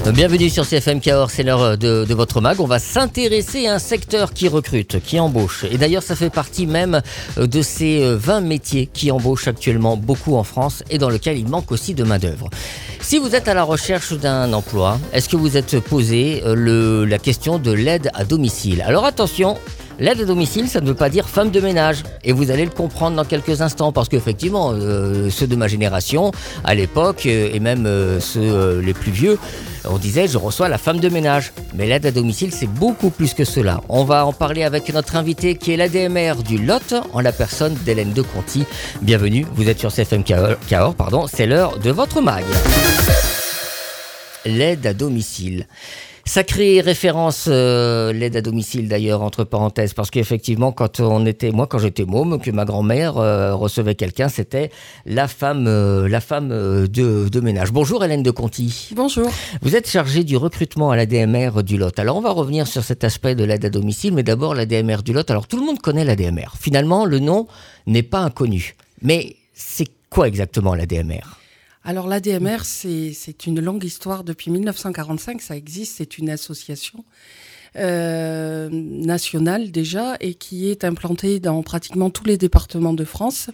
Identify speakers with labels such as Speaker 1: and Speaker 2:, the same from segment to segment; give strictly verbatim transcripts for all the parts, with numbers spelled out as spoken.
Speaker 1: Bienvenue sur C F M Cahors, c'est l'heure de, de votre mag. On va s'intéresser à un secteur qui recrute, qui embauche. Et d'ailleurs, ça fait partie même de ces vingt métiers qui embauchent actuellement beaucoup en France et dans lequel il manque aussi de main-d'œuvre. Si vous êtes à la recherche d'un emploi, est-ce que vous êtes posé le, la question de l'aide à domicile ? Alors attention, l'aide à domicile, ça ne veut pas dire femme de ménage. Et vous allez le comprendre dans quelques instants. Parce qu'effectivement, euh, ceux de ma génération, à l'époque, euh, et même euh, ceux euh, les plus vieux, on disait je reçois la femme de ménage. Mais l'aide à domicile, c'est beaucoup plus que cela. On va en parler avec notre invité qui est l'A D M R du Lot, en la personne d'Hélène de Conti. Bienvenue, vous êtes sur C F M Cahors, pardon, c'est l'heure de votre mag. L'aide à domicile. Sacrée référence, euh, l'aide à domicile d'ailleurs, entre parenthèses, parce qu'effectivement, quand on était, moi quand j'étais môme, que ma grand-mère euh, recevait quelqu'un, c'était la femme, euh, la femme euh, de, de ménage. Bonjour Hélène de Conti.
Speaker 2: Bonjour. Vous
Speaker 1: êtes chargée du recrutement à l'A D M R du Lot. Alors on va revenir sur cet aspect de l'aide à domicile, mais d'abord l'A D M R du Lot. Alors tout le monde connaît l'A D M R. Finalement, le nom n'est pas inconnu. Mais c'est quoi exactement l'A D M R ?
Speaker 2: Alors l'A D M R, c'est, c'est une longue histoire. Depuis mille neuf cent quarante-cinq, ça existe. C'est une association euh, nationale déjà et qui est implantée dans pratiquement tous les départements de France.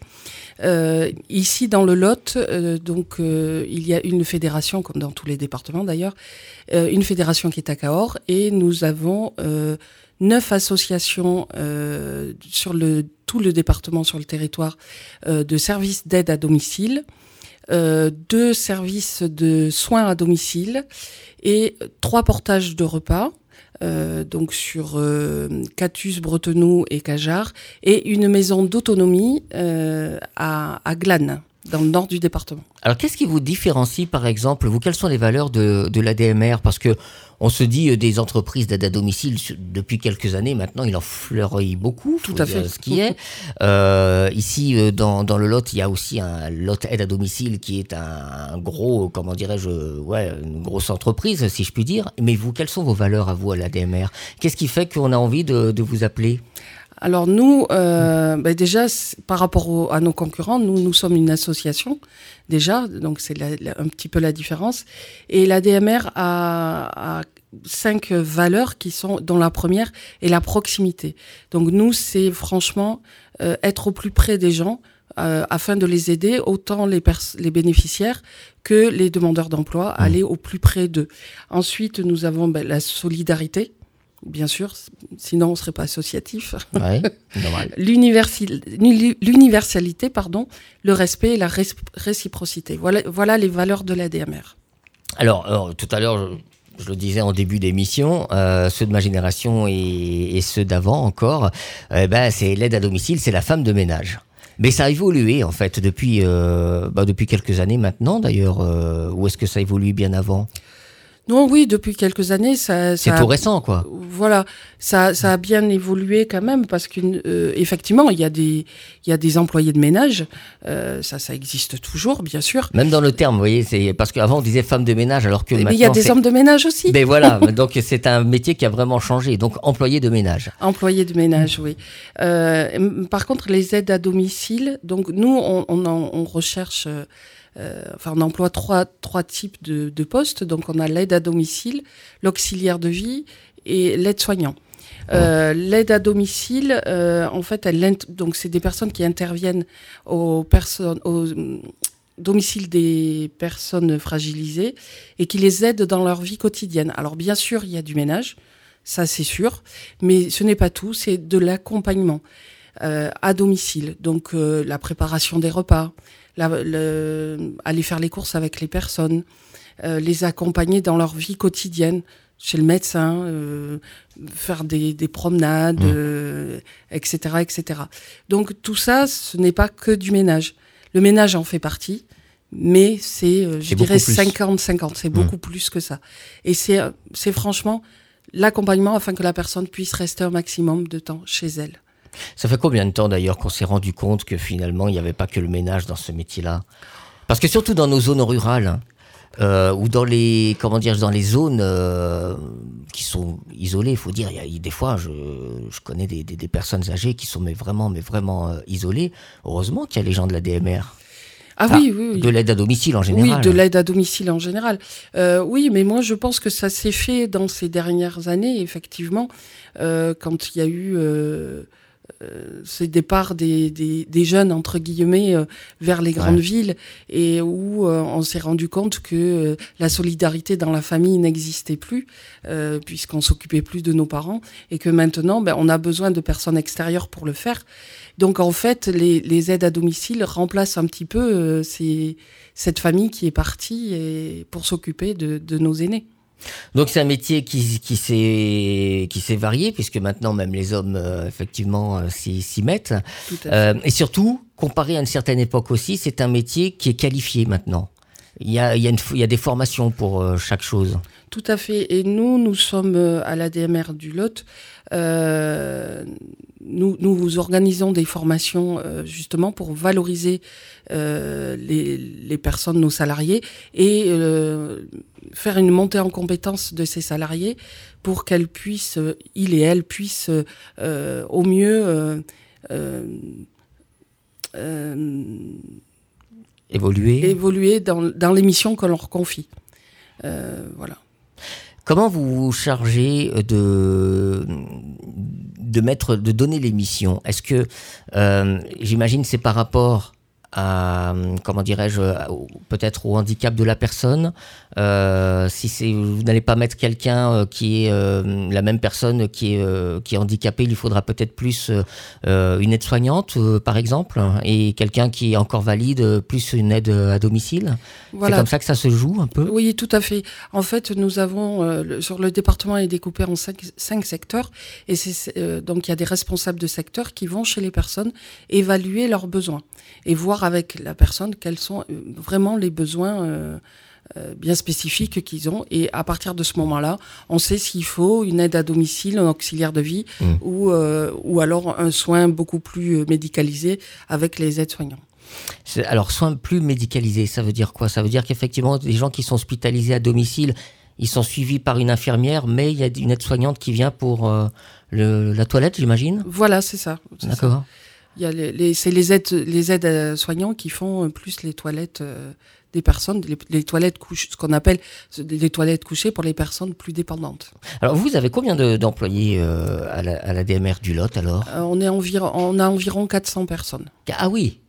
Speaker 2: Euh, ici, dans le Lot, euh, donc euh, il y a une fédération, comme dans tous les départements d'ailleurs, euh, une fédération qui est à Cahors et nous avons euh, neuf associations euh, sur le, tout le département, sur le territoire, euh, de services d'aide à domicile. Euh, deux services de soins à domicile et trois portages de repas, euh, donc sur euh, Catus, Bretenoux et Cajarc, et une maison d'autonomie euh, à, à Glane, dans le nord du département.
Speaker 1: Alors, qu'est-ce qui vous différencie, par exemple, vous, quelles sont les valeurs de, de l'A D M R ? Parce que on se dit euh, des entreprises d'aide à domicile depuis quelques années. Maintenant, il en fleurit beaucoup.
Speaker 2: Tout à fait.
Speaker 1: Ce qui est euh, ici euh, dans dans le Lot, il y a aussi un Lot aide à domicile qui est un, un gros, comment dirais-je, ouais, une grosse entreprise, si je puis dire. Mais vous, quelles sont vos valeurs à vous à l'A D M R ? Qu'est-ce qui fait qu'on a envie de, de vous appeler ?
Speaker 2: Alors nous, euh, ben déjà, par rapport au, à nos concurrents, nous, nous sommes une association, déjà, donc c'est la, la, un petit peu la différence. Et l'A D M R a, a cinq valeurs qui sont, dont la première est la proximité. Donc nous, c'est franchement euh, être au plus près des gens, euh, afin de les aider, autant les, pers- les bénéficiaires que les demandeurs d'emploi, mmh. aller au plus près d'eux. Ensuite, nous avons ben, la solidarité. Bien sûr, sinon on ne serait pas associatif.
Speaker 1: Ouais, normal.
Speaker 2: L'universi- l'universalité, pardon, le respect et la ré- réciprocité. Voilà, voilà les valeurs de l'A D M R.
Speaker 1: Alors, alors tout à l'heure, je, je le disais en début d'émission, euh, ceux de ma génération et, et ceux d'avant encore, euh, ben, c'est l'aide à domicile, c'est la femme de ménage. Mais ça a évolué en fait depuis, euh, bah, depuis quelques années maintenant d'ailleurs. Euh, ou est-ce que ça évolue bien avant ?
Speaker 2: Non, oui, depuis quelques années, ça...
Speaker 1: C'est
Speaker 2: ça
Speaker 1: tout
Speaker 2: a,
Speaker 1: récent, quoi.
Speaker 2: Voilà, ça, ça a bien évolué quand même, parce qu'effectivement, euh, il y a des, il y a des employés de ménage, euh, ça, ça existe toujours, bien sûr.
Speaker 1: Même dans le terme, vous voyez, c'est parce qu'avant on disait femme de ménage, alors que
Speaker 2: mais
Speaker 1: maintenant...
Speaker 2: Mais il y a des
Speaker 1: c'est...
Speaker 2: hommes de ménage aussi.
Speaker 1: Mais voilà, donc c'est un métier qui a vraiment changé, donc employé de ménage.
Speaker 2: Employé de ménage, mmh. oui. Euh, par contre, les aides à domicile, donc nous, on, on, en, on recherche... Euh, Euh, enfin, on emploie trois, trois types de, de postes. Donc, on a l'aide à domicile, l'auxiliaire de vie et l'aide-soignant. Euh, l'aide à domicile, euh, en fait, elle, donc c'est des personnes qui interviennent aux personnes, au domicile des personnes fragilisées et qui les aident dans leur vie quotidienne. Alors, bien sûr, il y a du ménage, ça c'est sûr, mais ce n'est pas tout, c'est de l'accompagnement euh, à domicile. Donc, euh, la préparation des repas, La, le, aller faire les courses avec les personnes, euh, les accompagner dans leur vie quotidienne, chez le médecin, euh, faire des, des promenades, mmh. euh, et cetera, et cetera. Donc tout ça, ce n'est pas que du ménage. Le ménage en fait partie, mais c'est, euh, je
Speaker 1: c'est
Speaker 2: dirais, cinquante cinquante. C'est mmh. beaucoup plus que ça. Et c'est, c'est franchement l'accompagnement afin que la personne puisse rester un maximum de temps chez elle.
Speaker 1: Ça fait combien de temps d'ailleurs qu'on s'est rendu compte que finalement il n'y avait pas que le ménage dans ce métier-là ? Parce que surtout dans nos zones rurales, euh, ou dans les, comment dire, dans les zones euh, qui sont isolées, il faut dire, il y a, des fois je, je connais des, des, des personnes âgées qui sont mais vraiment, mais vraiment euh, isolées. Heureusement qu'il y a les gens de la D M R.
Speaker 2: Ah
Speaker 1: enfin,
Speaker 2: oui, oui, oui.
Speaker 1: De l'aide à domicile en général.
Speaker 2: Oui, de l'aide à domicile en général. Euh, oui, mais moi je pense que ça s'est fait dans ces dernières années, effectivement, euh, quand il y a eu euh, euh, ces départs des, des, des jeunes, entre guillemets, euh, vers les grandes
Speaker 1: Ouais.
Speaker 2: villes, et où euh, on s'est rendu compte que euh, la solidarité dans la famille n'existait plus, euh, puisqu'on s'occupait plus de nos parents, et que maintenant, ben, on a besoin de personnes extérieures pour le faire. Donc en fait, les, les aides à domicile remplacent un petit peu euh, ces, cette famille qui est partie et, pour s'occuper de, de nos aînés.
Speaker 1: Donc c'est un métier qui, qui s'est qui s'est varié puisque maintenant même les hommes euh, effectivement euh, s'y, s'y mettent.
Speaker 2: Tout à fait.
Speaker 1: Euh, et surtout, comparé à une certaine époque aussi, c'est un métier qui est qualifié maintenant. Il y a, il y a, une, il y a des formations pour euh, chaque chose.
Speaker 2: Tout à fait. Et nous, nous sommes euh, à l'A D M R du Lot. Euh, nous, nous organisons des formations euh, justement pour valoriser euh, les, les personnes, nos salariés, et euh, faire une montée en compétence de ces salariés pour qu'elles puissent, euh, ils et elles puissent euh, au mieux euh, euh, euh,
Speaker 1: Évoluer.
Speaker 2: évoluer dans, dans les missions que l'on leur confie. Euh, voilà.
Speaker 1: Comment vous vous chargez de, de, mettre, de donner les missions ? Est-ce que, euh, j'imagine, c'est par rapport à, comment dirais-je, peut-être au handicap de la personne. Euh, si c'est, vous n'allez pas mettre quelqu'un qui est euh, la même personne qui est, euh, qui est handicapée, il lui faudra peut-être plus euh, une aide-soignante, euh, par exemple, et quelqu'un qui est encore valide, plus une aide à domicile. Voilà. C'est comme ça que ça se joue un peu ?
Speaker 2: Oui, tout à fait. En fait, nous avons, euh, le, sur le département est découpé en cinq, cinq secteurs, et c'est, euh, donc il y a des responsables de secteurs qui vont chez les personnes évaluer leurs besoins et voir avec la personne quels sont vraiment les besoins euh, euh, bien spécifiques qu'ils ont. Et à partir de ce moment-là, on sait s'il faut une aide à domicile, un auxiliaire de vie, mmh. ou, euh, ou alors un soin beaucoup plus médicalisé avec les aides-soignants.
Speaker 1: Alors, soins plus médicalisés, ça veut dire quoi ? Ça veut dire qu'effectivement, les gens qui sont hospitalisés à domicile, ils sont suivis par une infirmière, mais il y a une aide-soignante qui vient pour euh, le, la toilette, j'imagine ?
Speaker 2: Voilà, c'est ça. C'est
Speaker 1: D'accord.
Speaker 2: Ça. Il y a les, les, c'est les aides, les aides soignants qui font plus les toilettes euh, des personnes, les, les toilettes couches, ce qu'on appelle les toilettes couchées pour les personnes plus dépendantes.
Speaker 1: Alors vous avez combien de, d'employés euh, à, la, à la D M R du Lot alors ?
Speaker 2: euh, on, est environ, on a environ quatre cents personnes.
Speaker 1: Ah oui.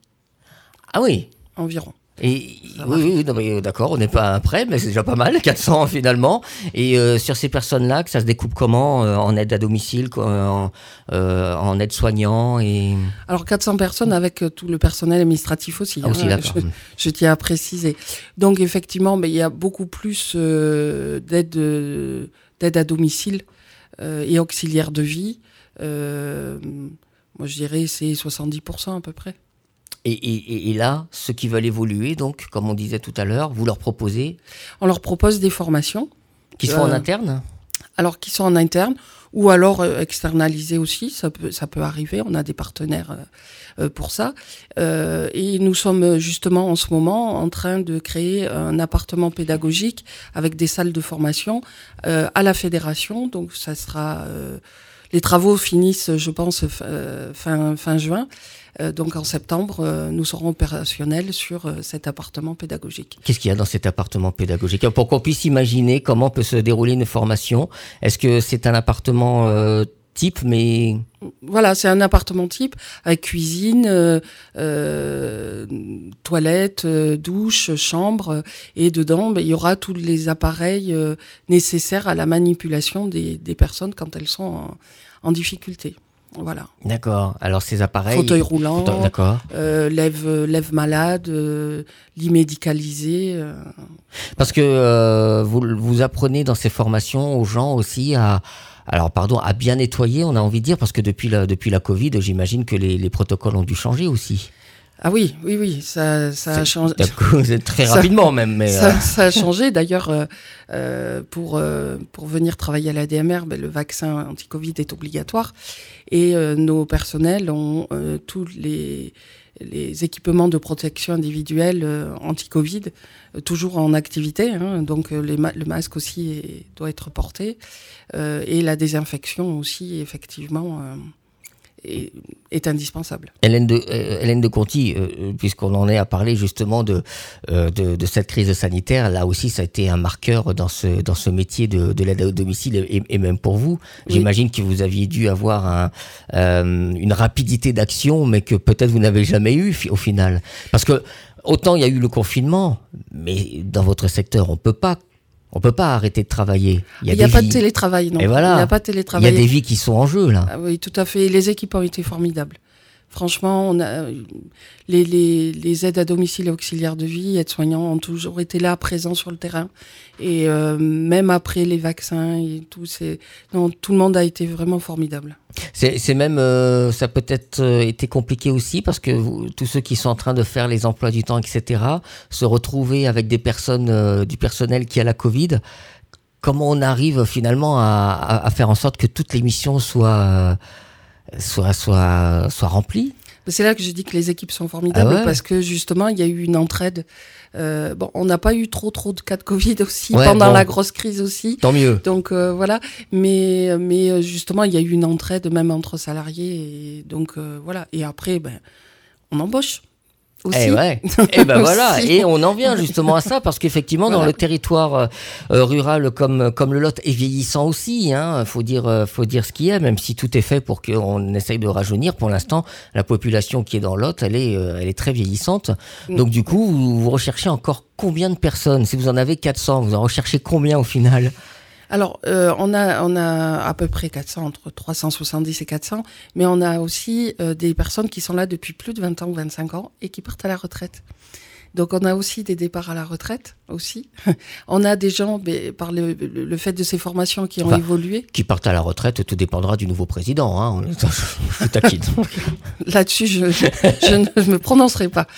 Speaker 1: Ah oui.
Speaker 2: Environ.
Speaker 1: Et oui, oui, non, mais d'accord, on n'est pas prêt, mais c'est déjà pas mal, quatre cents finalement. Et euh, sur ces personnes-là, que ça se découpe comment euh, en aide à domicile, en, euh, en aide soignant et...
Speaker 2: Alors quatre cents personnes avec tout le personnel administratif aussi.
Speaker 1: Ah, aussi
Speaker 2: hein,
Speaker 1: d'accord.
Speaker 2: Je, je tiens à préciser. Donc effectivement, mais il y a beaucoup plus euh, d'aide, euh, d'aide à domicile euh, et auxiliaires de vie. Euh, moi, je dirais c'est soixante-dix pour cent à peu près.
Speaker 1: Et, et, et là, ceux qui veulent évoluer, donc, comme on disait tout à l'heure, vous leur proposez ?
Speaker 2: On leur propose des formations.
Speaker 1: Qui sont euh, en interne ?
Speaker 2: Alors, qui sont en interne, ou alors euh, externalisées aussi, ça peut, ça peut arriver, on a des partenaires euh, pour ça. Euh, et nous sommes justement en ce moment en train de créer un appartement pédagogique avec des salles de formation euh, à la fédération, donc ça sera... Euh, les travaux finissent, je pense, euh, fin, fin juin. Euh, donc en septembre, euh, nous serons opérationnels sur euh, cet appartement pédagogique.
Speaker 1: Qu'est-ce qu'il y a dans cet appartement pédagogique ? Pour qu'on puisse imaginer comment peut se dérouler une formation, est-ce que c'est un appartement euh, type, mais...
Speaker 2: Voilà, c'est un appartement type avec cuisine, euh, euh, toilette, euh, douche, chambre, et dedans, ben, il y aura tous les appareils euh, nécessaires à la manipulation des, des personnes quand elles sont en, en difficulté. Voilà.
Speaker 1: D'accord. Alors ces appareils...
Speaker 2: Fauteuil roulant,
Speaker 1: fauteuil, d'accord.
Speaker 2: Euh, lève, lève malade, euh, lit médicalisé. Euh...
Speaker 1: Parce que euh, vous, vous apprenez dans ces formations aux gens aussi à... Alors, pardon, à bien nettoyer, on a envie de dire, parce que depuis la, depuis la Covid, j'imagine que les, les protocoles ont dû changer aussi.
Speaker 2: Ah oui, oui, oui, ça, ça a changé.
Speaker 1: Très rapidement même. Mais
Speaker 2: ça,
Speaker 1: euh...
Speaker 2: ça a changé. D'ailleurs, euh, euh, pour, euh, pour venir travailler à l'A D M R, ben, le vaccin anti-Covid est obligatoire. Et euh, nos personnels ont euh, tous les, les équipements de protection individuelle euh, anti-Covid, euh, toujours en activité. Hein, donc les ma- le masque aussi est, doit être porté. Euh, et la désinfection aussi, effectivement... Euh, est, est indispensable.
Speaker 1: Hélène de, euh, Hélène de Conti, euh, puisqu'on en est à parler justement de, euh, de, de cette crise sanitaire, là aussi ça a été un marqueur dans ce, dans ce métier de, de l'aide à domicile et, et même pour vous. Oui. J'imagine que vous aviez dû avoir un, euh, une rapidité d'action, mais que peut-être vous n'avez jamais eu au final. Parce que autant il y a eu le confinement, mais dans votre secteur, on peut pas On peut pas arrêter de travailler.
Speaker 2: Il n'y a, a pas vies... de télétravail, non.
Speaker 1: Et voilà.
Speaker 2: Il n'y a pas de télétravail.
Speaker 1: Il y a des vies qui sont en jeu, là.
Speaker 2: Ah oui, tout à fait. Les équipes ont été formidables. Franchement, on a, les, les, les aides à domicile et auxiliaires de vie, aides-soignants ont toujours été là, présents sur le terrain. Et euh, même après les vaccins et tout, c'est, non, tout le monde a été vraiment formidable.
Speaker 1: C'est, c'est même, euh, ça a peut-être été compliqué aussi parce que vous, tous ceux qui sont en train de faire les emplois du temps, et cetera, se retrouver avec des personnes, euh, du personnel qui a la Covid. Comment on arrive finalement à, à, à faire en sorte que toutes les missions soient, euh, soient, soient, soient remplies?
Speaker 2: C'est là que je dis que les équipes sont formidables, ah ouais. Parce que justement, il y a eu une entraide. Euh, bon, on n'a pas eu trop trop de cas de Covid aussi, ouais, pendant bon. la grosse crise aussi.
Speaker 1: Tant mieux.
Speaker 2: Donc euh, voilà, mais mais justement, il y a eu une entraide même entre salariés et donc euh, voilà. Et après, ben, on embauche. Aussi.
Speaker 1: Et ouais. Et ben voilà. Et on en vient justement à ça parce qu'effectivement voilà. Dans le territoire euh, rural comme comme le Lot est vieillissant aussi. Hein, faut dire euh, faut dire ce qu'il y a. Même si tout est fait pour qu'on essaye de rajeunir. Pour l'instant, la population qui est dans Lot, elle est euh, elle est très vieillissante. Mm. Donc du coup, vous, vous recherchez encore combien de personnes? Si vous en avez quatre cents, vous en recherchez combien au final?
Speaker 2: Alors, euh, on a on a à peu près quatre cents, entre trois cent soixante-dix et quatre cents, mais on a aussi euh, des personnes qui sont là depuis plus de vingt ans ou vingt-cinq ans et qui partent à la retraite. Donc, on a aussi des départs à la retraite, aussi. On a des gens, mais, par le, le, le fait de ces formations qui ont enfin, évolué.
Speaker 1: Qui partent à la retraite, tout dépendra du nouveau président. Hein. Je taquine.
Speaker 2: Là-dessus, je, je, je ne me prononcerai pas.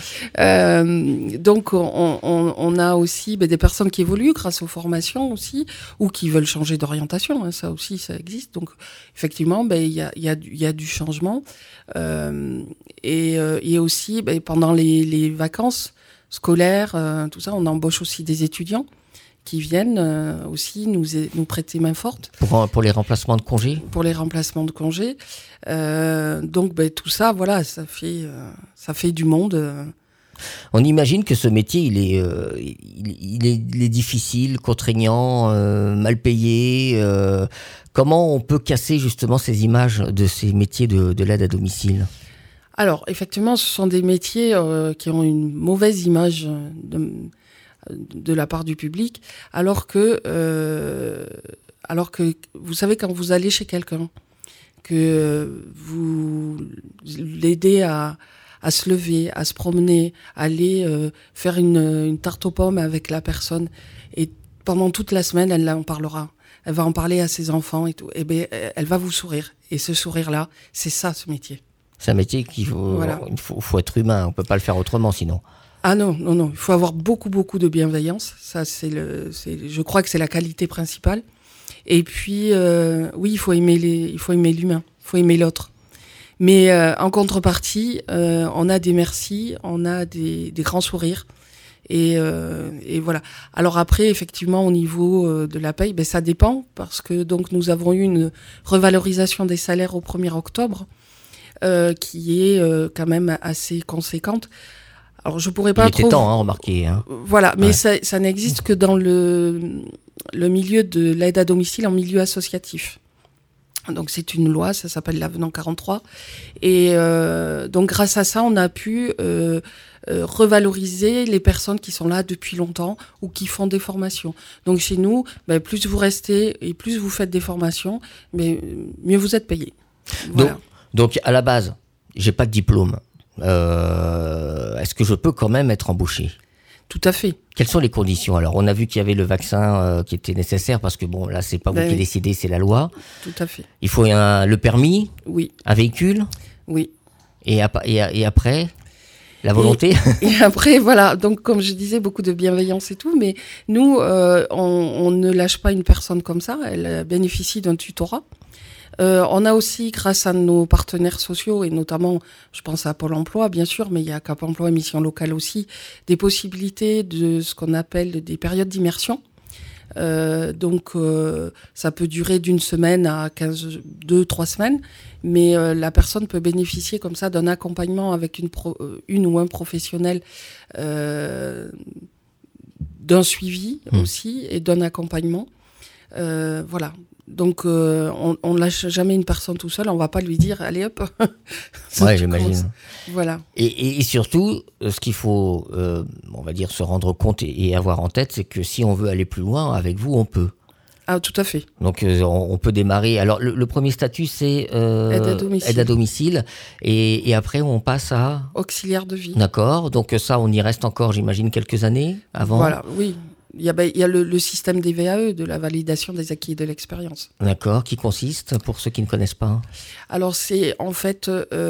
Speaker 2: Euh, donc, on, on, on a aussi ben, des personnes qui évoluent grâce aux formations aussi, ou qui veulent changer d'orientation. Hein. Ça aussi, ça existe. Donc, effectivement, ben, il y a, y a, y a du changement. Euh, et, euh, et aussi, ben, pendant les, les vacances scolaires, euh, tout ça, on embauche aussi des étudiants qui viennent euh, aussi nous, nous prêter main forte.
Speaker 1: Pour, pour les remplacements de congés
Speaker 2: Pour les remplacements de congés. Euh, donc, ben, tout ça, voilà, ça fait, euh, ça fait du monde. Euh.
Speaker 1: On imagine que ce métier, il est, euh, il, il, est, il est difficile, contraignant, euh, mal payé. Euh, comment on peut casser justement ces images de ces métiers de, de l'aide à domicile ?
Speaker 2: Alors, effectivement, ce sont des métiers euh, qui ont une mauvaise image de, de la part du public, alors que, euh, alors que, vous savez, quand vous allez chez quelqu'un, que vous l'aidez à, à se lever, à se promener, à aller euh, faire une, une tarte aux pommes avec la personne, et pendant toute la semaine, elle en parlera. Elle va en parler à ses enfants et tout. Et ben, elle va vous sourire. Et ce sourire-là, c'est ça, ce métier.
Speaker 1: C'est un métier qu'il faut, voilà. il faut, faut être humain, on peut pas le faire autrement sinon.
Speaker 2: Ah non, non, non, il faut avoir beaucoup, beaucoup de bienveillance. Ça, c'est le, c'est, je crois que c'est la qualité principale. Et puis, euh, oui, il faut aimer les, il faut aimer l'humain, il faut aimer l'autre. Mais euh, en contrepartie, euh, on a des merci, on a des, des grands sourires. Et, euh, et voilà. Alors après, effectivement, au niveau euh, de la paye, ben ça dépend parce que donc nous avons eu une revalorisation des salaires au premier octobre. Euh, qui est euh, quand même assez conséquente. Alors je pourrais pas
Speaker 1: Il
Speaker 2: trop.
Speaker 1: était temps, hein, remarquez. Hein.
Speaker 2: Voilà, mais
Speaker 1: ouais.
Speaker 2: ça, ça n'existe que dans le le milieu de l'aide à domicile en milieu associatif. Donc c'est une loi, ça s'appelle l'avenant quarante-trois, et euh, donc grâce à ça, on a pu euh, euh, revaloriser les personnes qui sont là depuis longtemps ou qui font des formations. Donc chez nous, ben, plus vous restez et plus vous faites des formations, mais mieux vous êtes payé. Voilà.
Speaker 1: Donc, Donc, à la base, j'ai pas de diplôme. Euh, est-ce que je peux quand même être embauché ?
Speaker 2: Tout à fait.
Speaker 1: Quelles sont les conditions ? Alors, on a vu qu'il y avait le vaccin euh, qui était nécessaire parce que, bon, là, c'est pas vous ben qui oui. décidez, c'est la loi.
Speaker 2: Tout à fait.
Speaker 1: Il faut un, le permis ?
Speaker 2: Oui.
Speaker 1: Un véhicule ?
Speaker 2: Oui.
Speaker 1: Et, ap- et, et après ? La volonté ?
Speaker 2: et, et après, voilà. Donc, comme je disais, beaucoup de bienveillance et tout. Mais nous, euh, on, on ne lâche pas une personne comme ça. Elle bénéficie d'un tutorat. Euh, on a aussi, grâce à nos partenaires sociaux, et notamment, je pense à Pôle emploi, bien sûr, mais il y a Cap emploi et Mission locale aussi, des possibilités de ce qu'on appelle des périodes d'immersion. Euh, donc, euh, ça peut durer d'une semaine à quinze, deux, trois semaines. Mais euh, la personne peut bénéficier comme ça d'un accompagnement avec une, pro, une ou un professionnel, euh, d'un suivi mmh. aussi et d'un accompagnement. Euh, voilà. Donc, euh, on ne lâche jamais une personne tout seul. On ne va pas lui dire, allez hop.
Speaker 1: Ouais, j'imagine.
Speaker 2: Voilà.
Speaker 1: Et, et, et surtout, ce qu'il faut, euh, on va dire, se rendre compte et, et avoir en tête, c'est que si on veut aller plus loin, avec vous, on peut.
Speaker 2: Ah, tout à fait.
Speaker 1: Donc, euh, on, on peut démarrer. Alors, le, le premier statut, c'est euh,
Speaker 2: aide à domicile.
Speaker 1: Aide à domicile. Et, et après, on passe à
Speaker 2: auxiliaire de vie.
Speaker 1: D'accord. Donc, ça, on y reste encore, j'imagine, quelques années avant.
Speaker 2: Voilà, oui. Il y a, il y a le, le système des V A E, de la validation des acquis et de l'expérience.
Speaker 1: D'accord, qui consiste, pour ceux qui ne connaissent pas?
Speaker 2: Alors, c'est en fait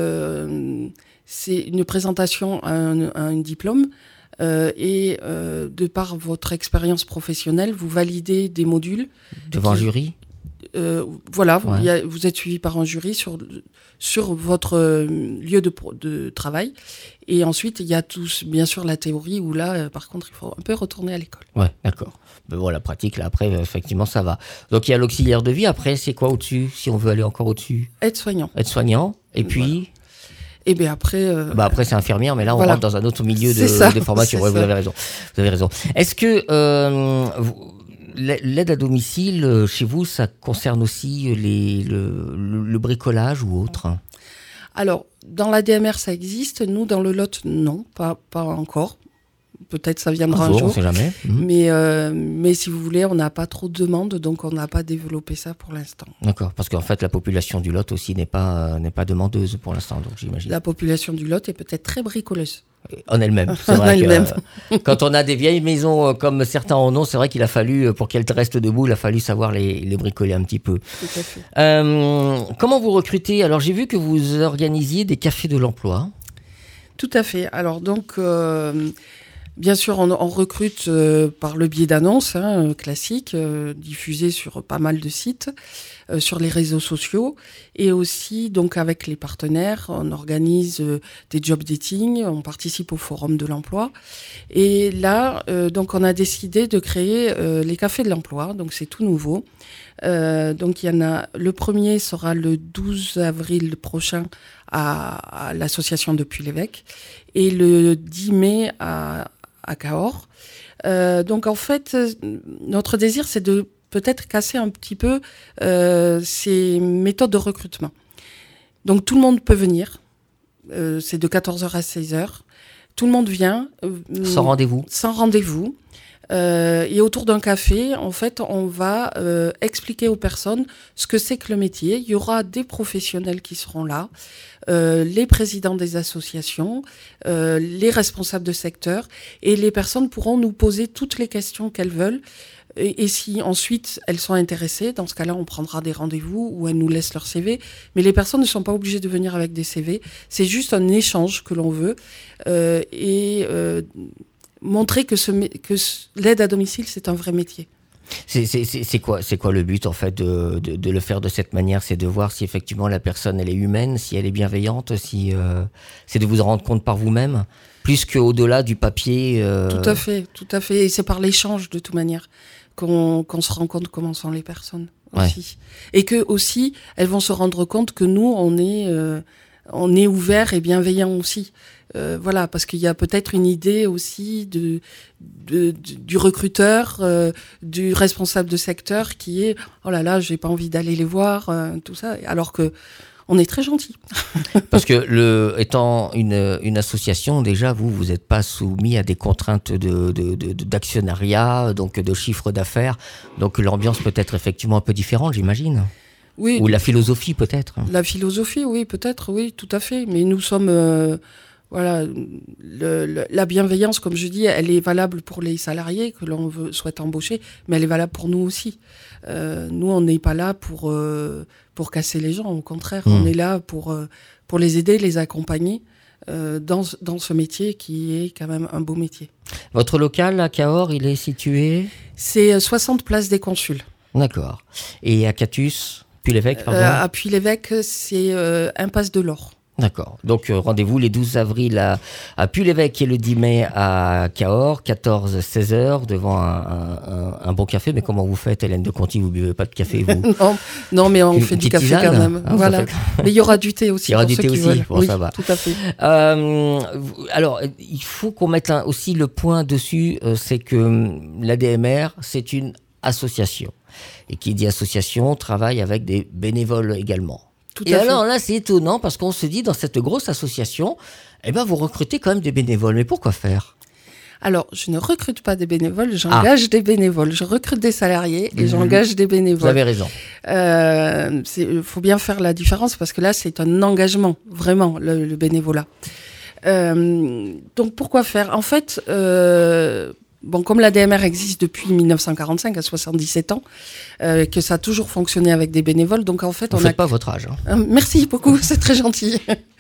Speaker 2: euh, c'est une présentation à un, à un diplôme euh, et euh, de par votre expérience professionnelle, vous validez des modules.
Speaker 1: Devant
Speaker 2: qui,
Speaker 1: un jury
Speaker 2: euh, Voilà,
Speaker 1: ouais.
Speaker 2: il y a, vous êtes suivi par un jury sur, sur votre euh, lieu de, de travail. Et ensuite, il y a tous, bien sûr, la théorie où là, euh, par contre, il faut un peu retourner à l'école.
Speaker 1: Ouais, d'accord. Mais bon, la pratique, là, après, effectivement, ça va. Donc, il y a l'auxiliaire de vie. Après, c'est quoi au-dessus, si on veut aller encore au-dessus?
Speaker 2: Aide-soignant.
Speaker 1: Aide-soignant. Et puis
Speaker 2: voilà. Et bien après... Euh,
Speaker 1: bah après, c'est infirmière, mais là, on
Speaker 2: voilà.
Speaker 1: rentre dans un autre milieu de,
Speaker 2: ça,
Speaker 1: de formation. Ouais, vous avez raison. Vous avez raison. Est-ce que euh, vous, l'aide à domicile, chez vous, ça concerne aussi les, le, le, le bricolage ou autre?
Speaker 2: Alors, dans la D M R, ça existe. Nous, dans le Lot, non, pas, pas encore. Peut-être ça viendra un jour.
Speaker 1: On ne sait jamais. Mmh.
Speaker 2: Mais, euh, mais si vous voulez, on n'a pas trop de demandes, donc on n'a pas développé ça pour l'instant.
Speaker 1: D'accord, parce qu'en fait, la population du Lot aussi n'est pas, euh, n'est pas demandeuse pour l'instant, donc j'imagine.
Speaker 2: La population du Lot est peut-être très bricoleuse.
Speaker 1: En elle-même. C'est vrai que, elle-même. Euh, quand on a des vieilles maisons euh, comme certains en ont, c'est vrai qu'il a fallu, pour qu'elles restent debout, il a fallu savoir les, les bricoler un petit peu.
Speaker 2: Tout à fait.
Speaker 1: Euh, comment vous recrutez? Alors, j'ai vu que vous organisiez des cafés de l'emploi.
Speaker 2: Tout à fait. Alors, donc, euh, bien sûr, on, on recrute euh, par le biais d'annonces hein, classiques, euh, diffusées sur pas mal de sites, euh, sur les réseaux sociaux, et aussi donc avec les partenaires, on organise euh, des job dating, on participe au forum de l'emploi, et là, euh, donc on a décidé de créer euh, les cafés de l'emploi, donc c'est tout nouveau. Euh, donc il y en a, le premier sera le douze avril prochain à, à l'association de Puy-l'Évêque, et le dix mai à à Cahors. Euh, donc en fait, notre désir, c'est de peut-être casser un petit peu euh, ces méthodes de recrutement. Donc tout le monde peut venir. Euh, c'est de quatorze heures à seize heures. Tout le monde vient. Euh,
Speaker 1: sans rendez-vous.
Speaker 2: Sans rendez-vous. Euh, et autour d'un café, en fait, on va euh, expliquer aux personnes ce que c'est que le métier. Il y aura des professionnels qui seront là, euh, les présidents des associations, euh, les responsables de secteur, et les personnes pourront nous poser toutes les questions qu'elles veulent. Et, et si ensuite elles sont intéressées, dans ce cas-là, on prendra des rendez-vous ou elles nous laissent leur C V. Mais les personnes ne sont pas obligées de venir avec des C V. C'est juste un échange que l'on veut. Euh, et euh, montrer que, ce, que l'aide à domicile, c'est un vrai métier.
Speaker 1: C'est, c'est, c'est, quoi, c'est quoi le but, en fait, de, de, de le faire de cette manière? C'est de voir si effectivement la personne, elle est humaine, si elle est bienveillante, si euh, c'est de vous en rendre compte par vous-même, plus qu'au-delà du papier. Euh...
Speaker 2: Tout à fait, tout à fait. Et c'est par l'échange, de toute manière, qu'on, qu'on se rend compte comment sont les personnes aussi. Ouais. Et que aussi, elles vont se rendre compte que nous, on est, euh, on est ouverts et bienveillants aussi. Euh, voilà, parce qu'il y a peut-être une idée aussi de, de, de du recruteur, euh, du responsable de secteur qui est oh là là, j'ai pas envie d'aller les voir, euh, tout ça, alors que on est très gentil.
Speaker 1: Parce que le, étant une, une association, déjà vous vous n'êtes pas soumis à des contraintes de, de, de, d'actionnariat, donc de chiffre d'affaires, donc l'ambiance peut être effectivement un peu différente, j'imagine.
Speaker 2: Oui.
Speaker 1: Ou la philosophie peut-être.
Speaker 2: La philosophie, oui, peut-être, oui, tout à fait. Mais nous sommes euh, Voilà, le, le, la bienveillance, comme je dis, elle est valable pour les salariés que l'on veut, souhaite embaucher, mais elle est valable pour nous aussi. Euh, nous, on n'est pas là pour, euh, pour casser les gens, au contraire, mmh. on est là pour, euh, pour les aider, les accompagner euh, dans, dans ce métier qui est quand même un beau métier.
Speaker 1: Votre local à Cahors, il est situé ?
Speaker 2: C'est soixante place des Consuls.
Speaker 1: D'accord. Et à Catus, Puy-l'Évêque, pardon ?
Speaker 2: euh, À Puy-l'Évêque, c'est euh, impasse de l'Or.
Speaker 1: D'accord. Donc euh, rendez-vous les douze avril à, à Puy-l'Évêque et le dix mai à Cahors, quatorze à seize heures, devant un, un, un bon café. Mais comment vous faites, Hélène de Conti? Vous ne buvez pas de café, vous?
Speaker 2: non, non, mais on
Speaker 1: Une
Speaker 2: fait du
Speaker 1: petite
Speaker 2: café
Speaker 1: tisane,
Speaker 2: quand même.
Speaker 1: hein,
Speaker 2: Voilà.
Speaker 1: fait...
Speaker 2: Mais il y aura du thé aussi.
Speaker 1: Il y aura
Speaker 2: pour
Speaker 1: du
Speaker 2: ceux
Speaker 1: thé
Speaker 2: qui
Speaker 1: aussi,
Speaker 2: veulent.
Speaker 1: bon,
Speaker 2: Oui,
Speaker 1: ça va.
Speaker 2: tout à fait.
Speaker 1: Euh, alors, il faut qu'on mette un, aussi le point dessus, euh, c'est que l'A D M R, c'est une association. Et qui dit association, travaille avec des bénévoles également.
Speaker 2: Tout
Speaker 1: Et
Speaker 2: à
Speaker 1: alors
Speaker 2: fait.
Speaker 1: là, c'est étonnant parce qu'on se dit, dans cette grosse association, eh ben, vous recrutez quand même des bénévoles. Mais pourquoi faire?
Speaker 2: Alors, je ne recrute pas des bénévoles, j'engage ah. des bénévoles. Je recrute des salariés et mmh. j'engage des bénévoles.
Speaker 1: Vous avez raison.
Speaker 2: Euh, il faut bien faire la différence parce que là, c'est un engagement, vraiment, le, le bénévolat. Euh, donc, pourquoi faire? En fait, euh, bon, comme l'A D M R existe depuis mille neuf cent quarante-cinq, à soixante-dix-sept ans, euh, que ça a toujours fonctionné avec des bénévoles, donc en fait,
Speaker 1: Vous
Speaker 2: on
Speaker 1: ne faites
Speaker 2: a...
Speaker 1: pas votre âge. Hein.
Speaker 2: Euh, merci beaucoup, c'est très gentil.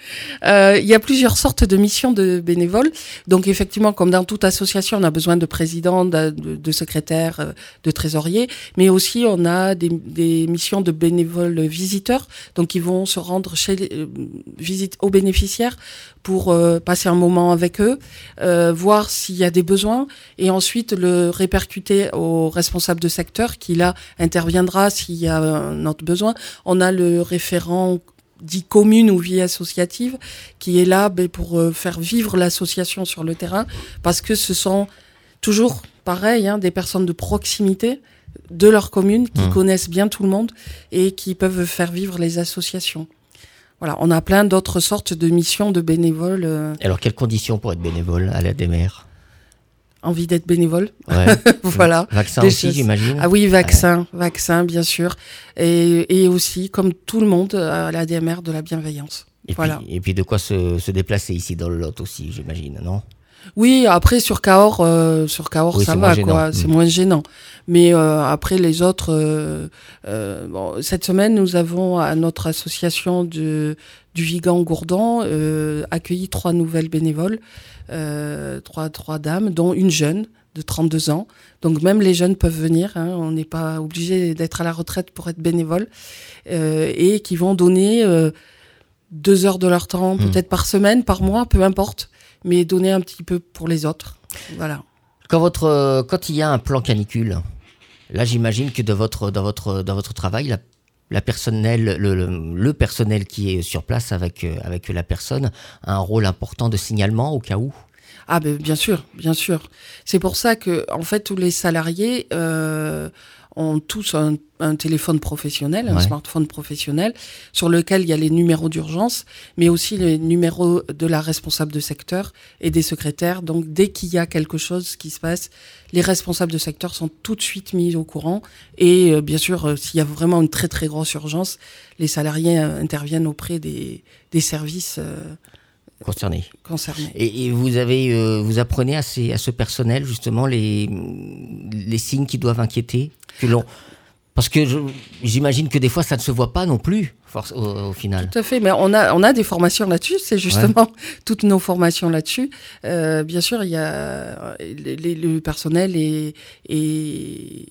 Speaker 2: Euh, il y a plusieurs sortes de missions de bénévoles. Donc effectivement, comme dans toute association, on a besoin de présidents, de, de, de secrétaires, de trésoriers, mais aussi on a des, des missions de bénévoles visiteurs. Donc ils vont se rendre chez les, euh, visite aux bénéficiaires pour euh, passer un moment avec eux, euh, voir s'il y a des besoins et ensuite le répercuter au responsable de secteur qui là interviendra s'il y a un autre besoin. On a le référent dit commune ou vie associative, qui est là ben, pour euh, faire vivre l'association sur le terrain, parce que ce sont toujours, pareil, hein, des personnes de proximité de leur commune, qui mmh. connaissent bien tout le monde et qui peuvent faire vivre les associations. Voilà, on a plein d'autres sortes de missions de bénévoles. Euh...
Speaker 1: Alors, quelles conditions pour être bénévole à l'A D M R?
Speaker 2: Envie d'être bénévole.
Speaker 1: Ouais.
Speaker 2: Voilà.
Speaker 1: Vaccin
Speaker 2: Des
Speaker 1: aussi,
Speaker 2: choses.
Speaker 1: j'imagine.
Speaker 2: Ah oui, vaccin, ouais. vaccin, bien sûr. Et, et aussi, comme tout le monde, à l'A D M R, de la bienveillance.
Speaker 1: Et,
Speaker 2: voilà.
Speaker 1: puis, et puis de quoi se, se déplacer ici dans le Lot aussi, j'imagine, non?
Speaker 2: Oui, après sur Cahors, euh, sur Cahors oui, ça va, quoi. Mmh. C'est moins gênant. Mais euh, après les autres, euh, euh, bon, cette semaine, nous avons à notre association de, du Vigan-Gourdon euh, accueilli trois nouvelles bénévoles, euh, trois, trois dames, dont une jeune de trente-deux ans. Donc même les jeunes peuvent venir, hein, on n'est pas obligé d'être à la retraite pour être bénévole, euh, et qui vont donner euh, deux heures de leur temps, mmh. peut-être par semaine, par mois, peu importe, mais donner un petit peu pour les autres. Voilà.
Speaker 1: Quand, votre, quand il y a un plan canicule, là j'imagine que de votre, dans, votre, dans votre travail, la, la personnel, le, le, le personnel qui est sur place avec, avec la personne a un rôle important de signalement au cas où.
Speaker 2: Ah ben bien sûr, bien sûr. C'est pour ça que en fait tous les salariés euh, ont tous un, un téléphone professionnel, un ouais. smartphone professionnel, sur lequel il y a les numéros d'urgence, mais aussi les numéros de la responsable de secteur et des secrétaires. Donc dès qu'il y a quelque chose qui se passe, les responsables de secteur sont tout de suite mis au courant. Et euh, bien sûr, euh, s'il y a vraiment une très très grosse urgence, les salariés euh, interviennent auprès des, des services euh,
Speaker 1: concernés.
Speaker 2: concernés.
Speaker 1: Et, et vous avez, euh, vous apprenez à, ces, à ce personnel justement les, les signes qui doivent inquiéter que l'on... Parce que je, j'imagine que des fois, ça ne se voit pas non plus, force, au, au final.
Speaker 2: Tout à fait, mais on a, on a des formations là-dessus, c'est justement ouais. toutes nos formations là-dessus. Euh, bien sûr, il y a les, les, le personnel est, est,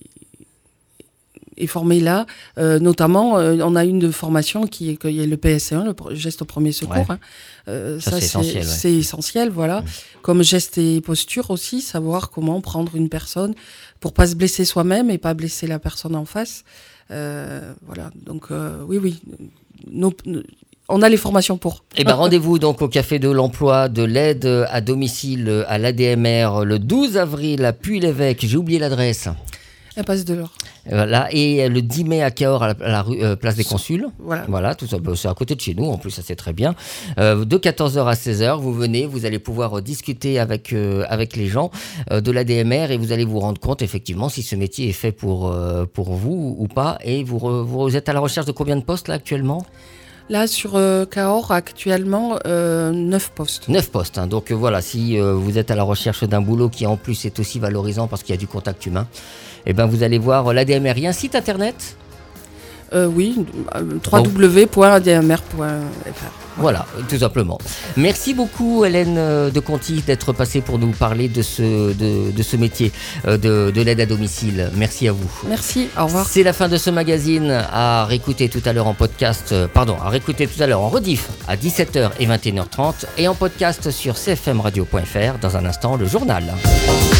Speaker 2: est formé là. Euh, notamment, euh, on a une formation qui est, qui est le P S C un, le geste au premier secours. Ouais. Hein. Euh,
Speaker 1: ça,
Speaker 2: ça,
Speaker 1: c'est,
Speaker 2: c'est
Speaker 1: essentiel. Ouais.
Speaker 2: C'est essentiel, voilà. Mmh. Comme geste et posture aussi, savoir comment prendre une personne pour pas se blesser soi-même et pas blesser la personne en face. Euh, voilà, donc euh, oui, oui, nos, nos, on a les formations pour.
Speaker 1: Eh ben, rendez-vous donc au Café de l'Emploi de l'aide à domicile à l'A D M R le douze avril à Puy-l'Évêque. J'ai oublié l'adresse.
Speaker 2: Impasse de l'Or.
Speaker 1: Voilà, et le dix mai à Cahors, à la, à la rue, euh, place des Consuls.
Speaker 2: Voilà.
Speaker 1: Voilà, tout ça, c'est à côté de chez nous, en plus, ça c'est très bien. Euh, de quatorze heures à seize heures, vous venez, vous allez pouvoir euh, discuter avec, euh, avec les gens euh, de l'A D M R et vous allez vous rendre compte, effectivement, si ce métier est fait pour, euh, pour vous ou pas. Et vous, re, vous êtes à la recherche de combien de postes, là, actuellement ?
Speaker 2: Là, sur euh, Cahors, actuellement, euh, neuf postes.
Speaker 1: neuf postes. Hein. Donc euh, voilà, si euh, vous êtes à la recherche d'un boulot qui en plus est aussi valorisant parce qu'il y a du contact humain, eh ben, vous allez voir l'A D M R. Il y a un site internet ?
Speaker 2: euh, Oui, w w w point a d m r point f r.
Speaker 1: Voilà, tout simplement. Merci beaucoup Hélène de Conti d'être passée pour nous parler de ce, de, de ce métier de, de l'aide à domicile. Merci à vous.
Speaker 2: Merci, au revoir.
Speaker 1: C'est la fin de ce magazine, à réécouter tout à l'heure en podcast, pardon, à réécouter tout à l'heure en rediff à dix-sept heures et vingt et une heures trente et en podcast sur c f m radio point f r. Dans un instant, le journal.